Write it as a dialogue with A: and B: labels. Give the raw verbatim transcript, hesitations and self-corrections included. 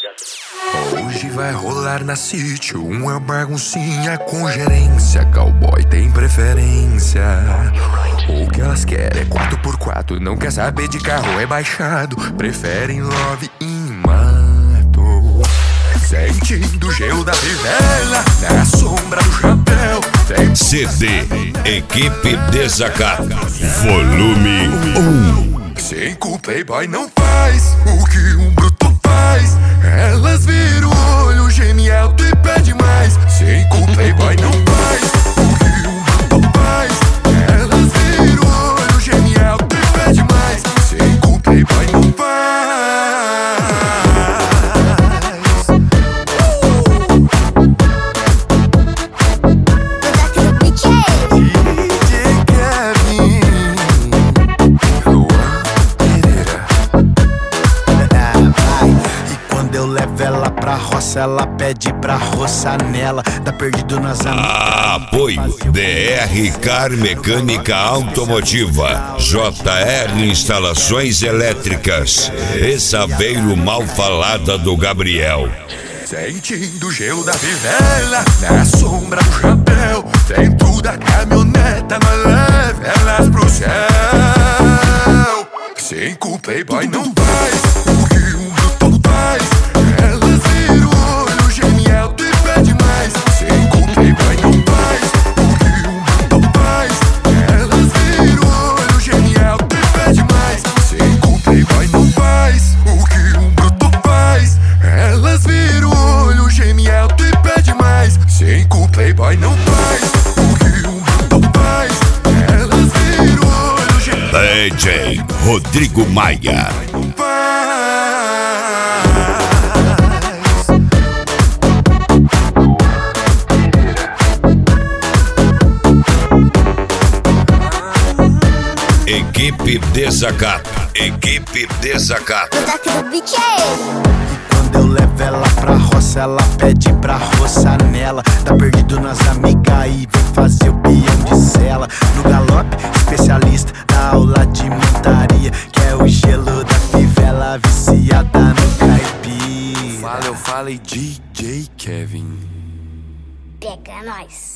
A: Hoje vai rolar na City uma baguncinha com gerência. Cowboy tem preferência. O que elas querem é quatro por quatro. Não quer saber de carro rebaixado. Preferem love em mato. Sentindo o gelo da fivela na sombra do chapéu. Tem
B: C D Equipe Desacato Volume um.
A: Cinco playboy não faz o que um bruto faz. Elas viram o olho, geme alto e pede mais. Cinco playboy não faz o que um bruto faz. Elas viram o olho, geme alto e pede mais. Cinco playboy não faz.
C: Ela pra roça, ela pede pra roçar nela. Tá perdido nas amigas.
B: Apoio D R Car Mecânica Automotiva, J R Instalações Elétricas e Saveiro Mal Falada do Gabriel.
A: Sentindo o gelo da fivela na sombra do chapéu. Dentro da caminhoneta nós leva elas pro céu. Cinco playboy não faz o que um bruto faz. Elas viram o olho, geme alto e pede mais. Cinco playboy não faz o que um bruto faz. Elas viram o olho, geme alto e pede mais. Cinco playboy não faz o que um bruto faz. Elas viram o olho, geme alto e pede mais. Cinco playboy não faz o que um bruto faz. Elas viram o olho, geme alto
B: D J Rodrigo Maia. Equipe Desacato, Equipe Desacato.
C: E quando eu levo ela pra roça, ela pede pra roçar nela. Tá perdido nas amigas e vem fazer o peão de cela. No galope, especialista da aula de montaria, que é o gelo da fivela viciada no caipira.
A: Fala, eu falei D J Kevin.
D: Pega nós.